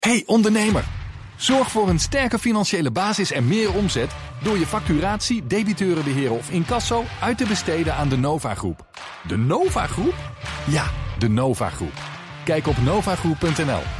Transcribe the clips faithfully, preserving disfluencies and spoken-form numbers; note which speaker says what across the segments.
Speaker 1: Hey ondernemer, zorg voor een sterke financiële basis en meer omzet door je facturatie, debiteurenbeheer of incasso uit te besteden aan de Nova Groep. De Nova Groep? Ja, de Nova Groep. Kijk op novagroep punt n l.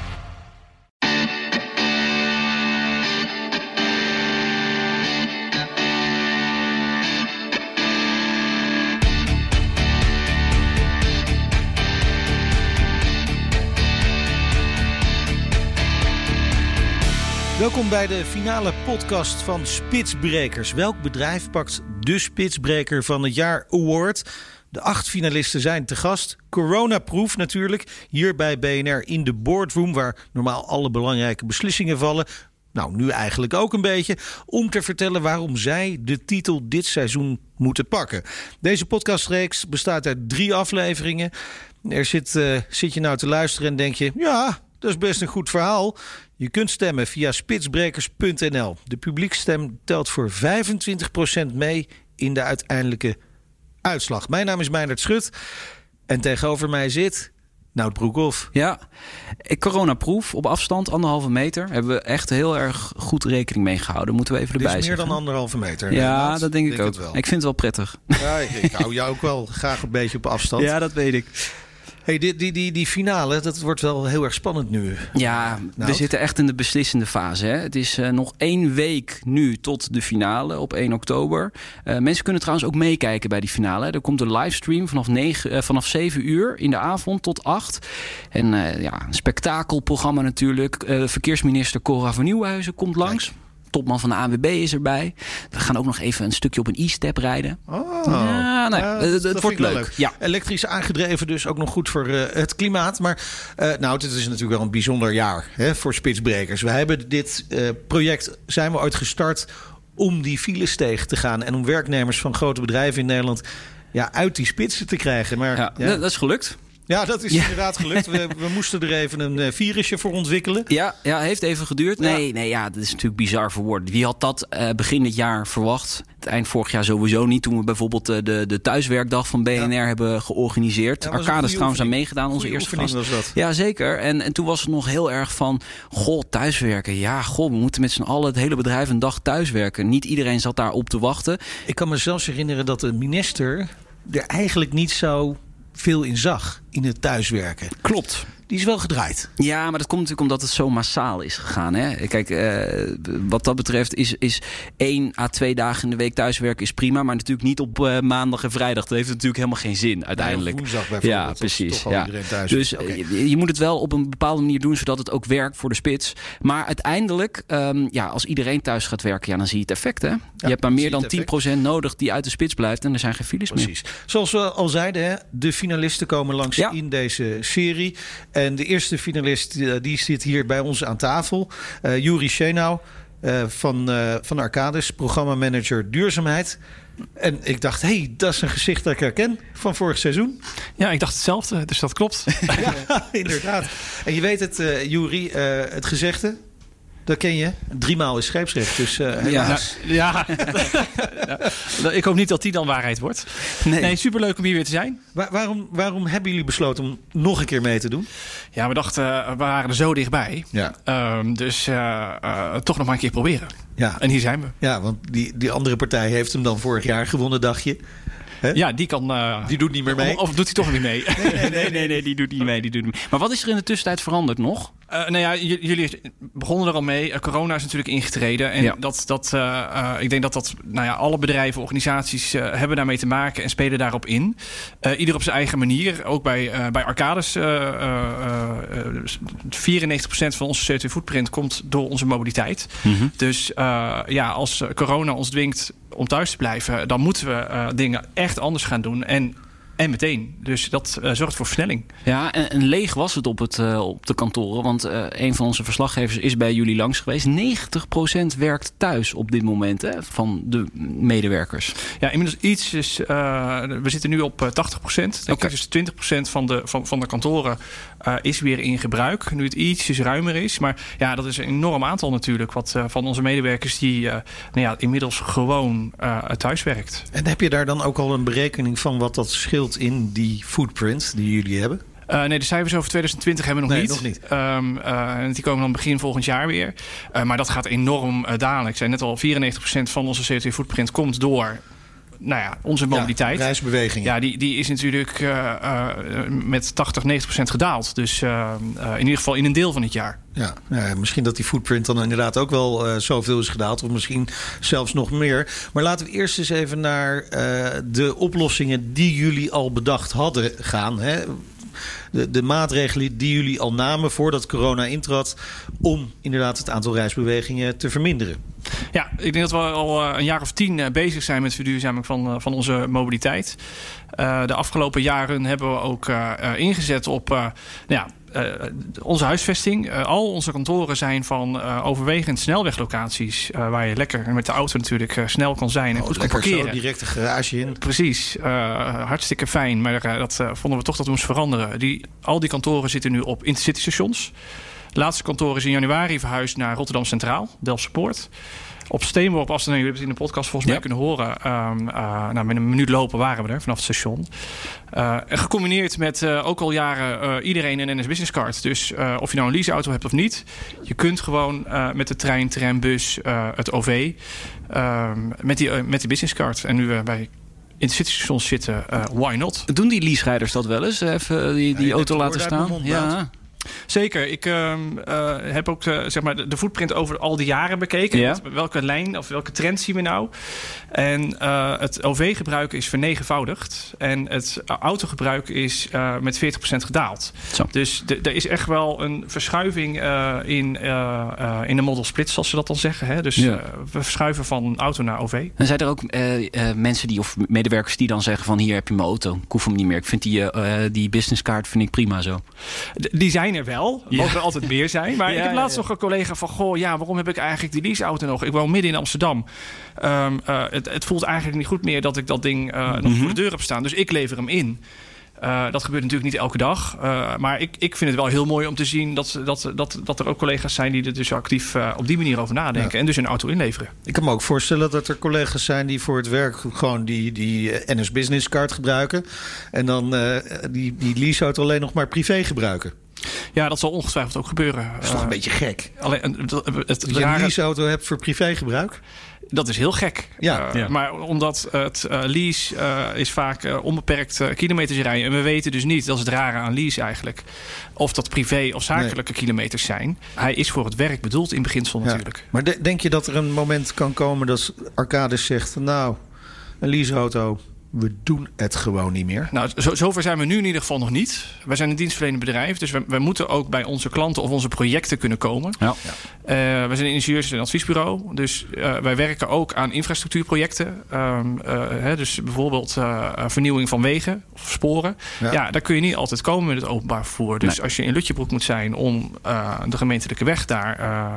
Speaker 2: Welkom bij de finale podcast van Spitsbrekers. Welk bedrijf pakt de Spitsbreker van het jaar award? De acht finalisten zijn te gast. Coronaproof natuurlijk. Hier bij B N R in de boardroom, waar normaal alle belangrijke beslissingen vallen. Nou, nu eigenlijk ook een beetje. Om te vertellen waarom zij de titel dit seizoen moeten pakken. Deze podcastreeks bestaat uit drie afleveringen. Er zit, uh, zit je nou te luisteren en denk je, ja, dat is best een goed verhaal. Je kunt stemmen via spitsbrekers punt n l. De publieksstem telt voor vijfentwintig procent mee in de uiteindelijke uitslag. Mijn naam is Meijnerd Schut en tegenover mij zit Nout Broekhoff.
Speaker 3: Ja, coronaproof op afstand, anderhalve meter. Hebben we echt heel erg goed rekening mee gehouden. Moeten we even erbij zeggen.
Speaker 2: Dit is meer dan anderhalve meter.
Speaker 3: Ja,
Speaker 2: Nout,
Speaker 3: dat denk ik
Speaker 2: denk
Speaker 3: ook.
Speaker 2: wel.
Speaker 3: Ik vind het wel prettig.
Speaker 2: Ja, ik, ik hou jou ook wel graag een beetje op afstand.
Speaker 3: Ja, dat weet ik.
Speaker 2: Hey, die, die, die, die finale, dat wordt wel heel erg spannend nu.
Speaker 3: Ja,
Speaker 2: nou,
Speaker 3: we zitten echt in de beslissende fase. Hè? Het is uh, nog één week nu tot de finale op één oktober. Uh, mensen kunnen trouwens ook meekijken bij die finale. Hè? Er komt een livestream vanaf, negen, uh, vanaf zeven uur in de avond tot acht. En uh, ja, een spektakelprogramma natuurlijk. Uh, verkeersminister Cora van Nieuwhuizen komt langs. Kijk. Topman van de A N W B is erbij. We gaan ook nog even een stukje op een e-step rijden.
Speaker 2: Oh,
Speaker 3: ja, nou,
Speaker 2: ja,
Speaker 3: het,
Speaker 2: dat
Speaker 3: het wordt leuk.
Speaker 2: leuk.
Speaker 3: Ja.
Speaker 2: Elektrisch aangedreven, dus ook nog goed voor uh, het klimaat. Maar uh, nou, dit is natuurlijk wel een bijzonder jaar hè, voor Spitsbrekers. We hebben dit uh, project, zijn we ooit gestart om die files tegen te gaan. En om werknemers van grote bedrijven in Nederland ja, uit die spitsen te krijgen. Maar,
Speaker 3: ja,
Speaker 2: ja.
Speaker 3: Dat is gelukt.
Speaker 2: Ja, dat is
Speaker 3: ja.
Speaker 2: inderdaad gelukt. We, we moesten er even een uh, virusje voor ontwikkelen.
Speaker 3: Ja, ja, heeft even geduurd. Nee,
Speaker 2: ja.
Speaker 3: nee, ja, dat is natuurlijk bizar voor woorden. Wie had dat uh, begin dit jaar verwacht? Het eind vorig jaar sowieso niet. Toen we bijvoorbeeld uh, de, de thuiswerkdag van B N R ja. hebben georganiseerd. Ja, Arcades trouwens aan meegedaan, onze eerste gast.
Speaker 2: Was dat.
Speaker 3: Ja, zeker. En, en toen was het nog heel erg van, goh, thuiswerken. Ja, goh, we moeten met z'n allen het hele bedrijf een dag thuiswerken. Niet iedereen zat daarop te wachten.
Speaker 2: Ik kan me zelfs herinneren dat de minister er eigenlijk niet zo veel in zag in het thuiswerken.
Speaker 3: Klopt.
Speaker 2: Die is wel gedraaid.
Speaker 3: Ja, maar dat komt natuurlijk omdat het zo massaal is gegaan. Hè? Kijk, uh, wat dat betreft is, is één à twee dagen in de week thuiswerken is prima. Maar natuurlijk niet op uh, maandag en vrijdag. Dat heeft natuurlijk helemaal geen zin uiteindelijk.
Speaker 2: Ja, woensdag bijvoorbeeld.
Speaker 3: Ja, precies.
Speaker 2: Toch
Speaker 3: ja.
Speaker 2: iedereen thuis.
Speaker 3: Dus
Speaker 2: okay.
Speaker 3: je, je moet het wel op een bepaalde manier doen, zodat het ook werkt voor de spits. Maar uiteindelijk, um, ja, als iedereen thuis gaat werken, ja, dan zie je het effect. Hè? Je
Speaker 2: ja,
Speaker 3: hebt maar meer dan tien procent nodig die uit de spits blijft. En er zijn geen files
Speaker 2: precies.
Speaker 3: meer.
Speaker 2: Precies. Zoals we al zeiden, hè, de finalisten komen langs ja. in deze serie. En de eerste finalist die zit hier bij ons aan tafel. Uh, Juri Schenau uh, van, uh, van Arcades, programmamanager duurzaamheid. En ik dacht, hé, hey, dat is een gezicht dat ik herken van vorig seizoen.
Speaker 4: Ja, ik dacht hetzelfde, dus dat klopt.
Speaker 2: Ja, inderdaad. En je weet het, uh, Juri, uh, het gezegde, dat ken je. Driemaal is scheepsrecht, dus uh, helaas.
Speaker 4: Ja, ja. ja. Ik hoop niet dat die dan waarheid wordt. Nee, nee, superleuk om hier weer te zijn.
Speaker 2: Waar, waarom, waarom hebben jullie besloten om nog een keer mee te doen?
Speaker 4: Ja, we dachten, uh, we waren er zo dichtbij.
Speaker 2: Ja.
Speaker 4: Um, dus uh, uh, toch nog maar een keer proberen.
Speaker 2: Ja.
Speaker 4: En hier zijn we.
Speaker 2: Ja, want die, die andere partij heeft hem dan vorig jaar gewonnen, dacht je. He?
Speaker 4: Ja, die kan... Uh,
Speaker 2: die doet niet meer mee.
Speaker 4: Of, of doet hij toch niet mee?
Speaker 3: Nee, nee, nee, nee, nee, die doet niet mee. Die doet niet mee. Maar wat is er in de tussentijd veranderd nog?
Speaker 4: Uh, nou ja, j- jullie begonnen er al mee. Uh, corona is natuurlijk ingetreden. En ja. dat, dat, uh, uh, ik denk dat dat nou ja, alle bedrijven, organisaties uh, hebben daarmee te maken en spelen daarop in. Uh, ieder op zijn eigen manier. Ook bij, uh, bij Arcades. Uh, uh, uh, vierennegentig procent van onze C O twee footprint komt door onze mobiliteit. Mm-hmm. Dus uh, ja, als corona ons dwingt om thuis te blijven, dan moeten we uh, dingen echt anders gaan doen. En En meteen. Dus dat uh, zorgt voor versnelling.
Speaker 3: Ja, en, en leeg was het op, het, uh, op de kantoren. Want uh, een van onze verslaggevers is bij jullie langs geweest. negentig procent werkt thuis op dit moment, hè, van de medewerkers.
Speaker 4: Ja, inmiddels iets is... Uh, we zitten nu op uh, tachtig procent. Okay. Dus twintig procent van de, van, van de kantoren uh, is weer in gebruik. Nu het ietsjes ruimer is. Maar ja, dat is een enorm aantal natuurlijk. Wat uh, van onze medewerkers die uh, nou ja, inmiddels gewoon uh, thuis werkt.
Speaker 2: En heb je daar dan ook al een berekening van wat dat scheelt in die footprint die jullie hebben?
Speaker 4: Uh, nee, de cijfers over twintig twintig hebben we nog
Speaker 2: nee,
Speaker 4: niet.
Speaker 2: Nog niet.
Speaker 4: Um, uh, die komen dan begin volgend jaar weer. Uh, maar dat gaat enorm uh, dalen. Ik zei net al, vierennegentig procent van onze C O twee footprint komt door... Nou ja, onze mobiliteit.
Speaker 2: Ja, reisbeweging.
Speaker 4: Ja, die, die is natuurlijk uh, uh, met tachtig, negentig procent gedaald. Dus uh, uh, in ieder geval in een deel van het jaar.
Speaker 2: Ja, nou, misschien dat die footprint dan inderdaad ook wel uh, zoveel is gedaald. Of misschien zelfs nog meer. Maar laten we eerst eens even naar uh, de oplossingen die jullie al bedacht hadden gaan. Hè? De, de maatregelen die jullie al namen voordat corona intrad... om inderdaad het aantal reisbewegingen te verminderen.
Speaker 4: Ja, ik denk dat we al een jaar of tien bezig zijn met verduurzaming van, van onze mobiliteit. Uh, de afgelopen jaren hebben we ook uh, ingezet op... Uh, nou ja, Uh, onze huisvesting. Uh, al onze kantoren zijn van uh, overwegend snelweglocaties... Uh, waar je lekker met de auto natuurlijk uh, snel kan zijn en
Speaker 2: oh,
Speaker 4: goed kan parkeren.
Speaker 2: Zo direct een garage in.
Speaker 4: Precies. Uh, hartstikke fijn. Maar uh, dat uh, vonden we toch dat we moesten veranderen. Die, al die kantoren zitten nu op intercity stations. Het laatste kantoor is in januari verhuisd naar Rotterdam Centraal, Delftse Poort. Op steenworp afstand, jullie hebben het in de podcast volgens mij ja. kunnen horen. Um, uh, nou, met een minuut lopen waren we er vanaf het station. Uh, en gecombineerd met uh, ook al jaren uh, iedereen een N S Business Card. Dus uh, of je nou een leaseauto hebt of niet. Je kunt gewoon uh, met de trein, tram, bus, uh, het O V. Uh, met, die, uh, met die business card. En nu we uh, bij intercitystations zitten, uh, why not?
Speaker 3: Doen die leaserijders dat wel eens? Even die, die ja, auto laten staan?
Speaker 4: Ja. Zeker. Ik uh, uh, heb ook uh, zeg maar de, de footprint over al die jaren bekeken.
Speaker 3: Ja.
Speaker 4: Met welke lijn of welke trend zien we nou? En uh, het O V-gebruik is vernegenvoudigd. En het autogebruik is uh, met veertig procent gedaald.
Speaker 3: Zo.
Speaker 4: Dus er is echt wel een verschuiving uh, in, uh, uh, in de model split, zoals ze dat dan zeggen. Hè? Dus ja. uh, we verschuiven van auto naar O V.
Speaker 3: En zijn er ook uh, uh, mensen die of medewerkers die dan zeggen van hier heb je mijn auto. Ik hoef hem niet meer. Ik vind die, uh, die businesskaart vind ik prima zo.
Speaker 4: D- die zijn er wel. Er mogen er altijd meer zijn. Maar
Speaker 3: ja,
Speaker 4: ik heb laatst
Speaker 3: ja.
Speaker 4: nog een collega van... Goh, ja, waarom heb ik eigenlijk die leaseauto nog? Ik woon midden in Amsterdam. Um, uh, het, het voelt eigenlijk niet goed meer dat ik dat ding uh, nog mm-hmm. voor de deur heb staan. Dus ik lever hem in. Uh, dat gebeurt natuurlijk niet elke dag. Uh, maar ik, ik vind het wel heel mooi om te zien... dat, dat, dat, dat er ook collega's zijn die er dus actief uh, op die manier over nadenken. Ja. En dus een auto inleveren.
Speaker 2: Ik kan me ook voorstellen dat er collega's zijn... die voor het werk gewoon die, die N S Business Card gebruiken. En dan uh, die, die leaseauto alleen nog maar privé gebruiken.
Speaker 4: Ja, dat zal ongetwijfeld ook gebeuren.
Speaker 2: Dat is toch uh, een beetje gek.
Speaker 4: Alleen, het, het, het
Speaker 2: dat je een leaseauto hebt voor privégebruik?
Speaker 4: Dat is heel gek.
Speaker 2: Ja,
Speaker 4: uh,
Speaker 2: ja.
Speaker 4: Maar omdat het uh, lease uh, is vaak uh, onbeperkt uh, kilometers rijden. En we weten dus niet, dat is het rare aan lease eigenlijk... of dat privé of zakelijke nee. kilometers zijn. Hij is voor het werk bedoeld in beginsel ja. natuurlijk.
Speaker 2: Maar de, denk je dat er een moment kan komen dat Arcadis zegt... nou, een leaseauto... we doen het gewoon niet meer?
Speaker 4: Nou, zo, zover zijn we nu in ieder geval nog niet. Wij zijn een dienstverlenend bedrijf, dus we, we moeten ook bij onze klanten of onze projecten kunnen komen. Ja. Uh, we zijn een ingenieurs- en adviesbureau, dus uh, wij werken ook aan infrastructuurprojecten. Um, uh, hè, dus bijvoorbeeld uh, vernieuwing van wegen of sporen. Ja. ja, daar kun je niet altijd komen met het openbaar vervoer. Dus nee. als je in Lutjebroek moet zijn om uh, de gemeentelijke weg daar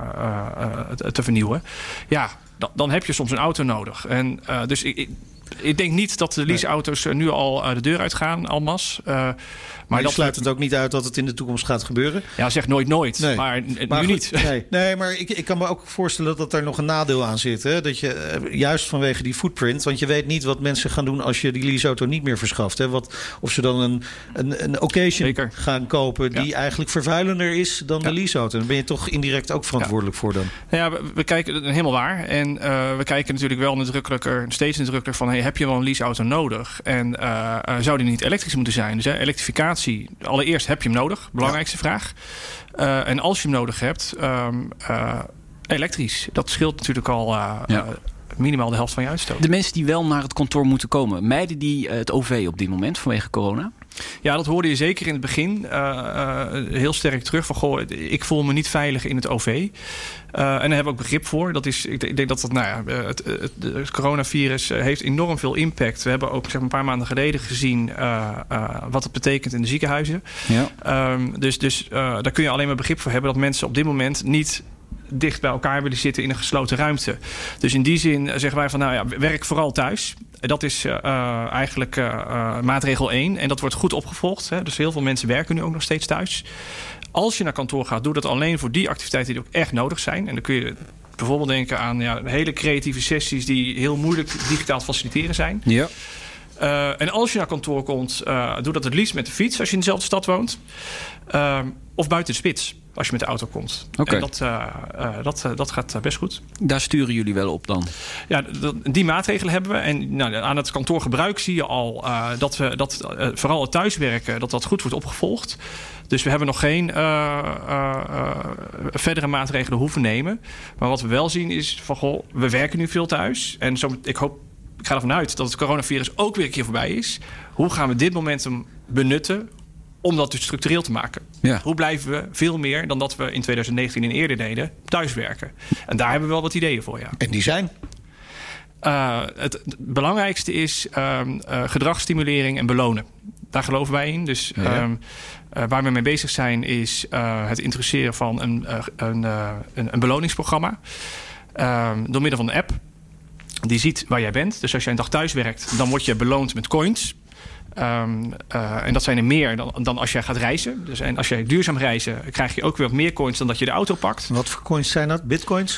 Speaker 4: uh, uh, uh, te vernieuwen, ja, dan, dan heb je soms een auto nodig. En uh, dus ik. Ik denk niet dat de leaseauto's nu al de deur uitgaan, en masse. Uh, maar
Speaker 2: maar je
Speaker 4: dat
Speaker 2: sluit het ook niet uit dat het in de toekomst gaat gebeuren?
Speaker 4: Ja, zeg nooit nooit. Nee. Maar, maar nu goed, niet.
Speaker 2: Nee, nee maar ik, ik kan me ook voorstellen dat er nog een nadeel aan zit. Hè? Dat je, juist vanwege die footprint... want je weet niet wat mensen gaan doen als je die leaseauto niet meer verschaft. Hè? Wat, of ze dan een, een, een occasion Zeker. gaan kopen... die ja. eigenlijk vervuilender is dan ja. de leaseauto. Dan ben je toch indirect ook verantwoordelijk ja. voor dan.
Speaker 4: Ja, we, we kijken helemaal waar. En uh, we kijken natuurlijk wel nadrukkelijker, steeds nadrukkelijker van... Hey, heb je wel een leaseauto nodig? En uh, uh, zou die niet elektrisch moeten zijn? Dus hè, elektrificatie, allereerst heb je hem nodig. Belangrijkste ja. vraag. Uh, en als je hem nodig hebt, um, uh, elektrisch. Dat scheelt natuurlijk al uh, ja. uh, minimaal de helft van je uitstoot.
Speaker 3: De mensen die wel naar het kantoor moeten komen, mijden die uh, het O V op dit moment vanwege corona?
Speaker 4: Ja, dat hoorde je zeker in het begin uh, uh, heel sterk terug. Van, goh, ik voel me niet veilig in het O V. Uh, en daar hebben we ook begrip voor. Dat is, ik, ik denk dat dat, nou ja, het, het, het coronavirus heeft enorm veel impact. We hebben ook zeg maar, een paar maanden geleden gezien uh, uh, wat het betekent in de ziekenhuizen. Ja. Um, dus dus uh, daar kun je alleen maar begrip voor hebben dat mensen op dit moment niet dicht bij elkaar willen zitten in een gesloten ruimte. Dus in die zin zeggen wij van, nou ja, werk vooral thuis. Dat is uh, eigenlijk uh, uh, maatregel één. En dat wordt goed opgevolgd. Hè. Dus heel veel mensen werken nu ook nog steeds thuis. Als je naar kantoor gaat, doe dat alleen voor die activiteiten die ook echt nodig zijn. En dan kun je bijvoorbeeld denken aan ja, hele creatieve sessies die heel moeilijk digitaal te faciliteren zijn.
Speaker 3: Ja.
Speaker 4: Uh, en als je naar kantoor komt, uh, doe dat het liefst met de fiets als je in dezelfde stad woont. Uh, of buiten de spits als je met de auto komt.
Speaker 3: Okay.
Speaker 4: En dat, uh, uh, dat, uh, dat gaat best goed.
Speaker 3: Daar sturen jullie wel op dan?
Speaker 4: Ja, d- die maatregelen hebben we. En nou, aan het kantoorgebruik zie je al uh, dat we dat uh, vooral het thuiswerken, dat dat goed wordt opgevolgd. Dus we hebben nog geen uh, uh, uh, verdere maatregelen hoeven nemen. Maar wat we wel zien is van goh, we werken nu veel thuis. En zo, ik hoop, ik ga ervan uit dat het coronavirus ook weer een keer voorbij is. Hoe gaan we dit momentum benutten om dat dus structureel te maken? Ja. Hoe blijven we veel meer dan dat we in twintig negentien en eerder deden thuiswerken? En daar hebben we wel wat ideeën voor, ja.
Speaker 2: En die zijn?
Speaker 4: Uh, het, het belangrijkste is uh, uh, gedragsstimulering en belonen. Daar geloven wij in. Dus ja. um, uh, waar we mee bezig zijn is uh, het introduceren van een, uh, een, uh, een, een beloningsprogramma. Uh, door middel van een app. Die ziet waar jij bent. Dus als jij een dag thuis werkt, dan word je beloond met coins. Um, uh, en dat zijn er meer dan, dan als jij gaat reizen. Dus en als jij duurzaam reizen, krijg je ook weer wat meer coins dan dat je de auto pakt.
Speaker 2: Wat voor coins zijn dat? Bitcoins?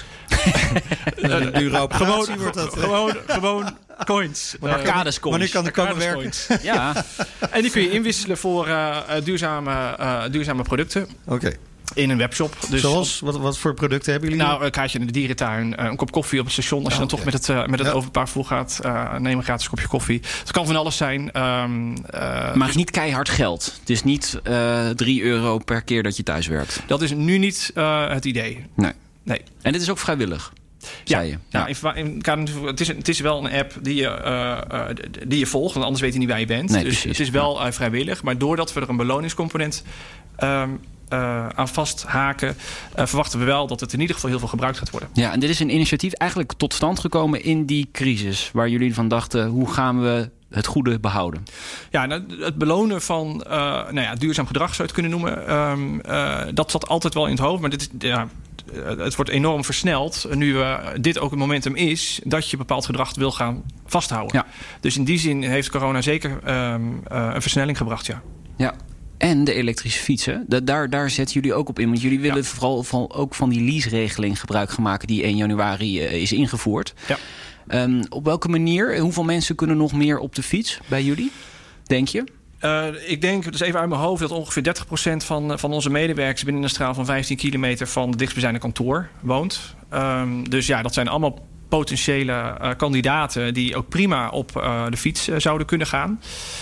Speaker 4: Een dure operatie gewoon, wordt dat. Gewoon, gewoon coins.
Speaker 3: Arcades coins.
Speaker 2: Wanneer kan de komen werken?
Speaker 3: Ja.
Speaker 4: En die kun je inwisselen voor uh, duurzame, uh, duurzame producten.
Speaker 2: Oké. Okay.
Speaker 4: In een webshop. Dus
Speaker 2: Zoals? Wat, wat voor producten hebben jullie?
Speaker 4: Nou, een kaartje in de dierentuin. Een kop koffie op het station. Als je oh, dan okay. toch met het, uh, met het ja. openbaar vervoer gaat. Uh, neem een gratis kopje koffie. Het kan van alles zijn. Um, uh,
Speaker 3: maar dus niet keihard geld. Het is niet uh, drie euro per keer dat je thuis werkt.
Speaker 4: Dat is nu niet uh, het idee.
Speaker 3: Nee.
Speaker 4: nee.
Speaker 3: En dit is ook vrijwillig?
Speaker 4: Ja, je. ja. ja in, in, het, is, het is wel een app die je, uh, uh, die je volgt. Want anders weet je niet waar je bent.
Speaker 3: Nee,
Speaker 4: dus
Speaker 3: precies.
Speaker 4: het is wel uh, vrijwillig. Maar doordat we er een beloningscomponent Um, Uh, aan vasthaken, uh, verwachten we wel dat het in ieder geval heel veel gebruikt gaat worden.
Speaker 3: Ja, en dit is een initiatief eigenlijk tot stand gekomen in die crisis, waar jullie van dachten, hoe gaan we het goede behouden?
Speaker 4: Ja, nou, het belonen van uh, nou ja, duurzaam gedrag zou je het kunnen noemen. Um, uh, dat zat altijd wel in het hoofd, maar dit is, ja, het wordt enorm versneld. Nu uh, dit ook een momentum is dat je bepaald gedrag wil gaan vasthouden. Ja. Dus in die zin heeft corona zeker um, uh, een versnelling gebracht, ja.
Speaker 3: Ja. En de elektrische fietsen, da- daar, daar zetten jullie ook op in. Want jullie willen ja. vooral van, ook van die lease-regeling gebruik gaan maken die één januari uh, is ingevoerd.
Speaker 4: Ja.
Speaker 3: Um, op welke manier, hoeveel mensen kunnen nog meer op de fiets bij jullie, denk je?
Speaker 4: Uh, ik denk, dus even uit mijn hoofd, dat ongeveer dertig procent van, van onze medewerkers binnen een straal van vijftien kilometer van het dichtstbijzijnde kantoor woont. Um, dus ja, dat zijn allemaal potentiële uh, kandidaten die ook prima op uh, de fiets uh, zouden kunnen gaan.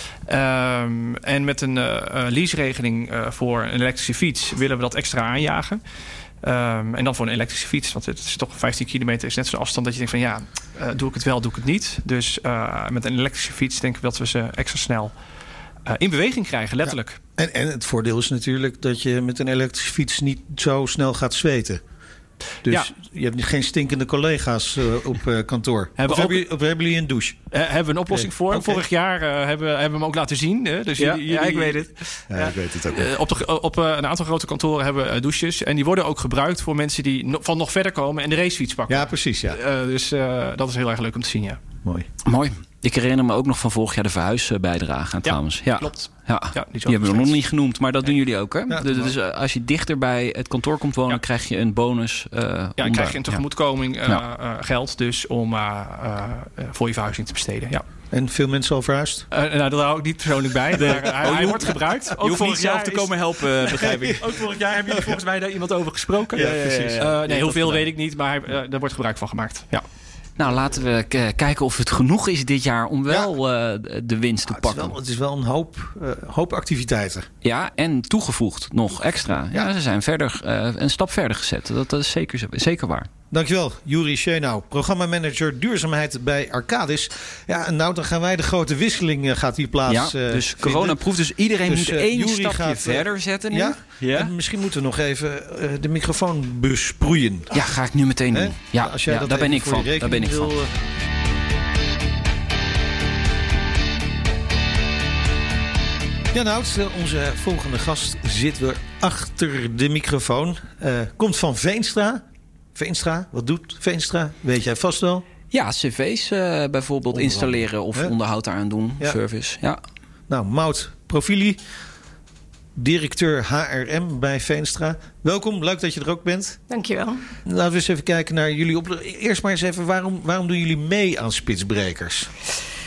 Speaker 4: Um, en met een uh, leaseregeling uh, voor een elektrische fiets willen we dat extra aanjagen. Um, en dan voor een elektrische fiets, want het is toch vijftien kilometer is net zo'n afstand dat je denkt van ja, uh, doe ik het wel, doe ik het niet. Dus uh, met een elektrische fiets denk ik dat we ze extra snel uh, in beweging krijgen, letterlijk.
Speaker 2: Ja. En, en het voordeel is natuurlijk dat je met een elektrische fiets niet zo snel gaat zweten. Dus ja. je hebt geen stinkende collega's uh, op uh, kantoor. Hebben, of, ook, hebben, of hebben jullie een douche?
Speaker 4: Uh, hebben we een oplossing okay. voor. Okay. Vorig jaar uh, hebben, hebben we hem ook laten zien. Hè? Dus
Speaker 3: ja,
Speaker 4: jullie,
Speaker 3: ja, ik weet het.
Speaker 2: Ja, ja. Ik weet het ook.
Speaker 4: Uh, op de, op uh, een aantal grote kantoren hebben we uh, douches. En die worden ook gebruikt voor mensen die no, van nog verder komen en de racefiets pakken.
Speaker 2: Ja, precies. Ja.
Speaker 4: Uh, dus uh, dat is heel erg leuk om te zien, ja.
Speaker 2: Mooi.
Speaker 3: Mooi. Ik herinner me ook nog van vorig jaar de verhuisbijdrage trouwens.
Speaker 4: Ja, klopt.
Speaker 3: Ja. Ja, die, die hebben we nog niet genoemd, maar dat nee. doen jullie ook, hè?
Speaker 2: Ja,
Speaker 3: dus, dus uh, als je dichter bij het kantoor komt wonen, ja. krijg je een bonus. Uh,
Speaker 4: ja, dan krijg je een tegemoetkoming uh,
Speaker 3: ja.
Speaker 4: uh, geld dus om uh, uh, voor je verhuizing te besteden. Ja.
Speaker 2: En veel mensen al verhuisd?
Speaker 4: Uh, nou, dat hou ik niet persoonlijk bij. Maar, uh, hij, hij wordt gebruikt.
Speaker 3: Ook je hoeft niet zelf te is... komen helpen, begrijp ik.
Speaker 4: Ook vorig jaar hebben jullie volgens mij daar iemand over gesproken.
Speaker 2: Ja, precies.
Speaker 4: Uh, nee, hoeveel weet ik niet, maar uh, daar wordt gebruik van gemaakt. Ja.
Speaker 3: Nou, laten we k- kijken of het genoeg is dit jaar om wel ja. uh, de winst te
Speaker 2: ja,
Speaker 3: pakken.
Speaker 2: Het is wel, het is wel een hoop, uh, hoop activiteiten.
Speaker 3: Ja, en toegevoegd nog extra. Ja, ja ze zijn verder, uh, een stap verder gezet. Dat, dat is zeker, zeker waar.
Speaker 2: Dankjewel, Juri Schenau, programmamanager duurzaamheid bij Arcadis. Ja, en nou, dan gaan wij de grote wisseling uh, gaat hier plaats.
Speaker 3: Ja, dus uh, coronaproef, dus iedereen dus, moet uh, één Juri stapje gaat, verder zetten nu.
Speaker 2: Ja, ja. En misschien moeten we nog even uh, de microfoon besproeien.
Speaker 3: Ja, ga ik nu meteen doen. Ja, Als jij ja, dat daar ben ik van. Daar ben ik wil, van. Uh... Ja, nou, onze volgende gast zit weer achter de microfoon. Uh, komt van Veenstra. Veenstra, wat doet Veenstra? Weet jij vast wel? Ja, cv's uh, bijvoorbeeld installeren of He? onderhoud daaraan doen. Ja. Service, ja.
Speaker 2: Nou, Maud Profili, directeur H R M bij Veenstra. Welkom, leuk dat je er ook bent.
Speaker 5: Dankjewel.
Speaker 2: Laten we eens even kijken naar jullie op. Eerst maar eens even, waarom, waarom doen jullie mee aan Spitsbrekers?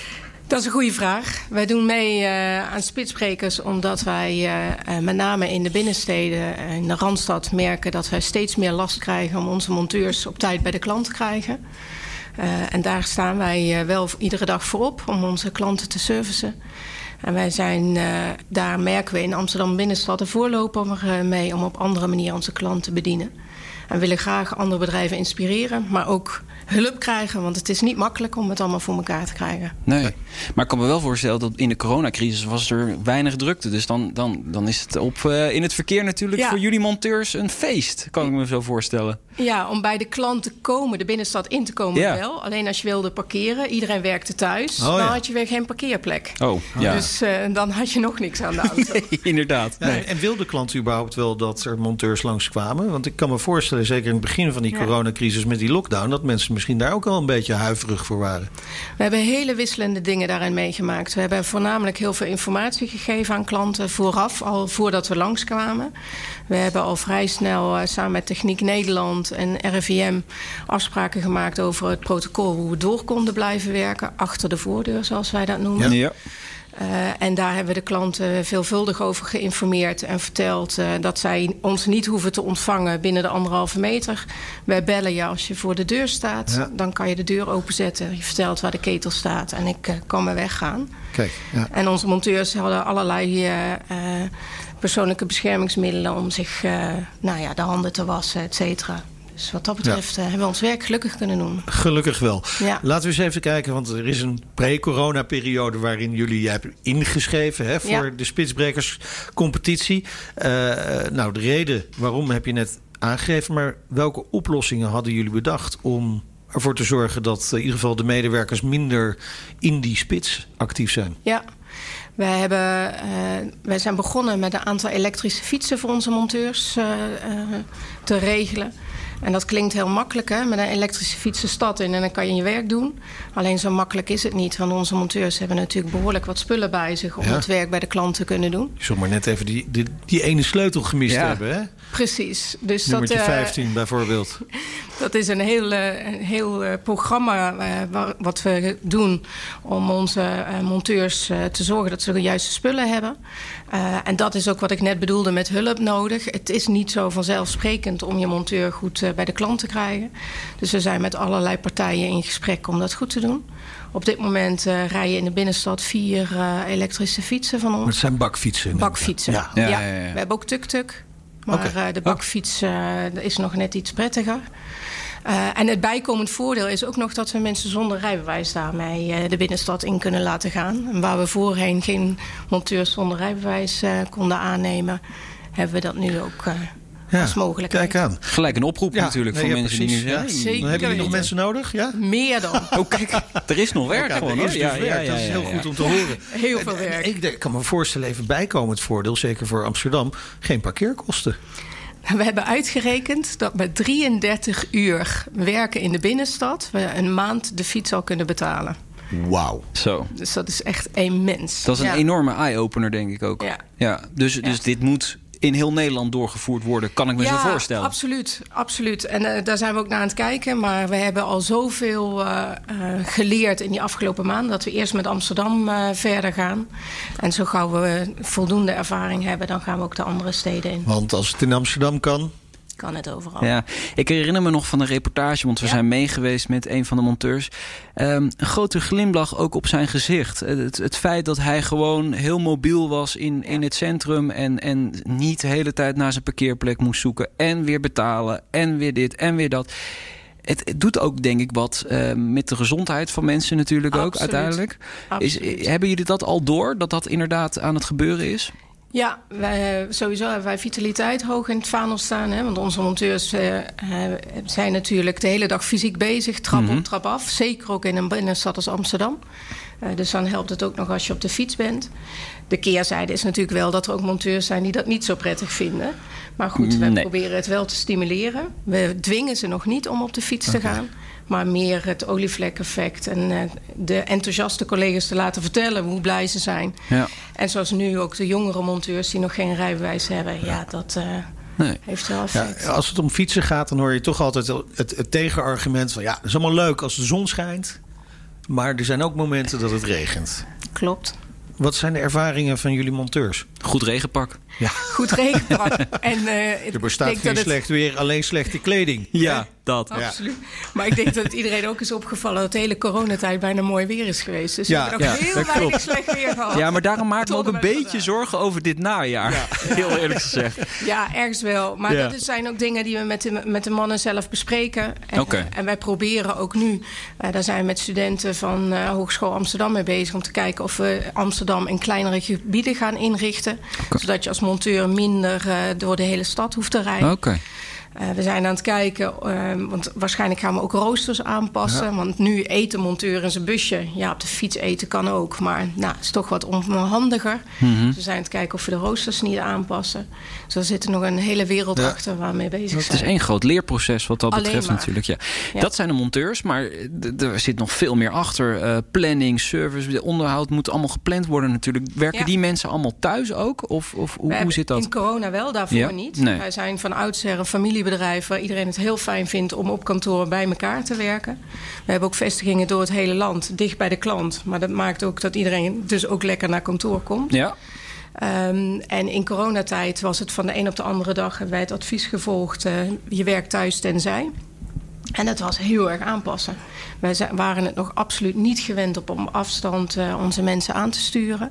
Speaker 5: Dat is een goede vraag. Wij doen mee uh, aan Spitsbrekers omdat wij uh, uh, met name in de binnensteden, uh, in de Randstad, merken dat wij steeds meer last krijgen om onze monteurs op tijd bij de klant te krijgen. Uh, en daar staan wij uh, wel iedere dag voorop om onze klanten te servicen. En wij zijn, uh, daar merken we in Amsterdam binnenstad de voorloper uh, mee om op andere manier onze klanten te bedienen. En willen graag andere bedrijven inspireren, maar ook hulp krijgen. Want het is niet makkelijk om het allemaal voor elkaar te krijgen.
Speaker 3: Nee, maar ik kan me wel voorstellen dat in de coronacrisis was er weinig drukte. Dus dan, dan, dan is het op, uh, in het verkeer natuurlijk ja. voor jullie monteurs een feest. Kan ik me zo voorstellen.
Speaker 5: Ja, om bij de klant te komen, de binnenstad in te komen ja. wel. Alleen als je wilde parkeren, iedereen werkte thuis. Oh, dan ja. had je weer geen parkeerplek.
Speaker 3: Oh, ja.
Speaker 5: Dus uh, dan had je nog niks aan de auto.
Speaker 3: Nee, inderdaad.
Speaker 2: Ja, nee. En wilde klanten überhaupt wel dat er monteurs langskwamen? Want ik kan me voorstellen, zeker in het begin van die ja. coronacrisis met die lockdown, dat mensen misschien daar ook al een beetje huiverig voor waren.
Speaker 5: We hebben hele wisselende dingen daarin meegemaakt. We hebben voornamelijk heel veel informatie gegeven aan klanten vooraf, al voordat we langskwamen. We hebben al vrij snel uh, samen met Techniek Nederland en R I V M afspraken gemaakt over het protocol hoe we door konden blijven werken. Achter de voordeur, zoals wij dat noemen.
Speaker 3: Ja.
Speaker 5: Uh, en daar hebben we de klanten veelvuldig over geïnformeerd en verteld uh, dat zij ons niet hoeven te ontvangen binnen de anderhalve meter. Wij bellen je als je voor de deur staat. Ja. Dan kan je de deur openzetten. Je vertelt waar de ketel staat en ik uh, kan maar weggaan.
Speaker 2: Kijk, ja.
Speaker 5: En onze monteurs hadden allerlei uh, uh, persoonlijke beschermingsmiddelen om zich uh, nou ja, de handen te wassen, et cetera. Dus wat dat betreft ja. uh, hebben we ons werk gelukkig kunnen doen.
Speaker 2: Gelukkig wel.
Speaker 5: Ja.
Speaker 2: Laten we eens even kijken, want er is een pre-corona-periode waarin jullie jij hebt ingeschreven hè, voor ja. de Spitsbrekers competitie. Uh, nou, de reden waarom heb je net aangegeven, maar welke oplossingen hadden jullie bedacht om ervoor te zorgen dat in ieder geval de medewerkers minder in die spits actief zijn?
Speaker 5: Ja. Wij, hebben, uh, wij zijn begonnen met een aantal elektrische fietsen voor onze monteurs uh, uh, te regelen. En dat klinkt heel makkelijk, hè? Met een elektrische fiets de stad in en dan kan je je werk doen. Alleen zo makkelijk is het niet, want onze monteurs hebben natuurlijk behoorlijk wat spullen bij zich om ja. het werk bij de klant te kunnen doen.
Speaker 2: Je zult maar net even die, die, die ene sleutel gemist ja. hebben, hè?
Speaker 5: Precies. Dus
Speaker 2: Nummertje
Speaker 5: dat, uh,
Speaker 2: vijftien bijvoorbeeld.
Speaker 5: Dat is een heel, uh, een heel uh, programma uh, waar, wat we doen om onze uh, monteurs uh, te zorgen dat ze de juiste spullen hebben. Uh, en dat is ook wat ik net bedoelde met hulp nodig. Het is niet zo vanzelfsprekend om je monteur goed uh, bij de klant te krijgen. Dus we zijn met allerlei partijen in gesprek om dat goed te doen. Op dit moment uh, rijden in de binnenstad vier uh, elektrische fietsen van ons.
Speaker 2: Maar het zijn bakfietsen.
Speaker 5: Bakfietsen,
Speaker 2: ja.
Speaker 5: Ja.
Speaker 3: Ja, ja, ja.
Speaker 5: We hebben ook tuk-tuk. Maar okay. uh, de bakfiets uh, is nog net iets prettiger. Uh, en het bijkomend voordeel is ook nog dat we mensen zonder rijbewijs daarmee uh, de binnenstad in kunnen laten gaan. En waar we voorheen geen monteurs zonder rijbewijs uh, konden aannemen, hebben we dat nu ook uh,
Speaker 2: ja,
Speaker 5: als mogelijkheid.
Speaker 2: Kijk aan.
Speaker 3: Gelijk een oproep ja, natuurlijk
Speaker 2: nee,
Speaker 3: voor
Speaker 2: ja,
Speaker 3: mensen
Speaker 2: precies.
Speaker 3: die nu
Speaker 2: ja,
Speaker 5: Zeker.
Speaker 2: Dan hebben jullie nog mensen nodig? Ja?
Speaker 5: Meer dan.
Speaker 3: Oh, kijk, er is nog werk
Speaker 2: kijk,
Speaker 3: gewoon.
Speaker 2: Er is dus
Speaker 3: ja,
Speaker 2: werk.
Speaker 3: ja, ja,
Speaker 2: dat is heel
Speaker 3: ja, ja.
Speaker 2: goed om te horen.
Speaker 5: Heel veel werk.
Speaker 2: Ik, ik kan me voorstellen, even bijkomend voordeel, zeker voor Amsterdam, geen parkeerkosten.
Speaker 5: We hebben uitgerekend dat met drieëndertig uur werken in de binnenstad we een maand de fiets al kunnen betalen.
Speaker 2: Wauw.
Speaker 3: Zo.
Speaker 5: Dus dat is echt immens.
Speaker 3: Dat is een
Speaker 5: ja.
Speaker 3: enorme eye-opener, denk ik ook.
Speaker 5: Ja.
Speaker 3: Ja, dus, dus
Speaker 5: ja.
Speaker 3: dit moet in heel Nederland doorgevoerd worden, kan ik me
Speaker 5: ja,
Speaker 3: zo voorstellen.
Speaker 5: Absoluut, absoluut. En uh, daar zijn we ook naar aan het kijken. Maar we hebben al zoveel uh, uh, geleerd in die afgelopen maanden dat we eerst met Amsterdam uh, verder gaan. En zo gauw we voldoende ervaring hebben, dan gaan we ook de andere steden in.
Speaker 2: Want als het in Amsterdam kan,
Speaker 5: kan het overal.
Speaker 3: Ja, ik herinner me nog van een reportage, want we
Speaker 5: ja.
Speaker 3: zijn meegeweest met een van de monteurs. Um, een grote glimlach ook op zijn gezicht. Het, het feit dat hij gewoon heel mobiel was in, ja. in het centrum en, en niet de hele tijd naar zijn parkeerplek moest zoeken en weer betalen en weer dit en weer dat. Het, het doet ook, denk ik, wat uh, met de gezondheid van mensen natuurlijk ook
Speaker 5: Absoluut.
Speaker 3: uiteindelijk.
Speaker 5: Absoluut.
Speaker 3: Is, hebben jullie dat al door, dat dat inderdaad aan het gebeuren is?
Speaker 5: Ja, wij, sowieso hebben wij vitaliteit hoog in het vaandel staan. Hè? Want onze monteurs uh, uh, zijn natuurlijk de hele dag fysiek bezig. Trap
Speaker 3: Mm-hmm.
Speaker 5: op, trap af. Zeker ook in een binnenstad als Amsterdam. Uh, dus dan helpt het ook nog als je op de fiets bent. De keerzijde is natuurlijk wel dat er ook monteurs zijn die dat niet zo prettig vinden. Maar goed, we
Speaker 3: nee.
Speaker 5: proberen het wel te stimuleren. We dwingen ze nog niet om op de fiets okay. te gaan. Maar meer het olievlek-effect en uh, de enthousiaste collega's te laten vertellen hoe blij ze zijn.
Speaker 3: Ja.
Speaker 5: En zoals nu ook de jongere monteurs die nog geen rijbewijs hebben. Ja, dat uh, nee. heeft wel effect.
Speaker 2: Ja, als het om fietsen gaat, dan hoor je toch altijd het, het tegenargument van ja, dat is allemaal leuk als de zon schijnt. Maar er zijn ook momenten dat het regent.
Speaker 5: Klopt.
Speaker 2: Wat zijn de ervaringen van jullie monteurs?
Speaker 3: Goed regenpak.
Speaker 2: Ja.
Speaker 5: Goed regenpak. En, uh,
Speaker 2: er bestaat geen het... slecht weer, alleen slechte kleding.
Speaker 3: Ja, dat.
Speaker 5: Absoluut. Ja. Maar ik denk dat het iedereen ook is opgevallen... dat de hele coronatijd bijna mooi weer is geweest. Dus ja, we hebben ook ja, heel weinig klopt. slecht weer gehad.
Speaker 3: Ja, maar daarom maak ik me ook een beetje vandaag. zorgen over dit najaar. Ja. Heel eerlijk gezegd.
Speaker 5: Ja, ergens wel. Maar ja. dat zijn ook dingen die we met de, met de mannen zelf bespreken. En, okay. en wij proberen ook nu... Uh, daar zijn we met studenten van uh, Hogeschool Amsterdam mee bezig... om te kijken of we Amsterdam in kleinere gebieden gaan inrichten. Okay. Zodat je als monteur minder uh, door de hele stad hoeft te rijden.
Speaker 3: Oké. Okay.
Speaker 5: Uh, we zijn aan het kijken, uh, want waarschijnlijk gaan we ook roosters aanpassen. Ja. Want nu eet de monteur in zijn busje. Ja, op de fiets eten kan ook, maar nou, is toch wat onhandiger. Mm-hmm. Dus we zijn aan het kijken of we de roosters niet aanpassen. Dus er zit nog een hele wereld ja. achter waar we mee bezig zijn.
Speaker 3: Het is één groot leerproces wat dat Alleen betreft maar. natuurlijk. Ja. Ja. Dat zijn de monteurs, maar er zit nog veel meer achter. Uh, planning, service, onderhoud moet allemaal gepland worden natuurlijk. Werken ja. die mensen allemaal thuis ook? Of, of hoe, hoe zit dat?
Speaker 5: In corona wel, daarvoor ja? niet. Nee. Wij zijn van oudsher een familiebedrijf waar iedereen het heel fijn vindt om op kantoor bij elkaar te werken. We hebben ook vestigingen door het hele land, dicht bij de klant. Maar dat maakt ook dat iedereen dus ook lekker naar kantoor komt.
Speaker 3: Ja.
Speaker 5: Um, en in coronatijd was het van de een op de andere dag... hebben wij het advies gevolgd, uh, je werkt thuis tenzij. En dat was heel erg aanpassen. Wij waren het nog absoluut niet gewend op om afstand uh, onze mensen aan te sturen.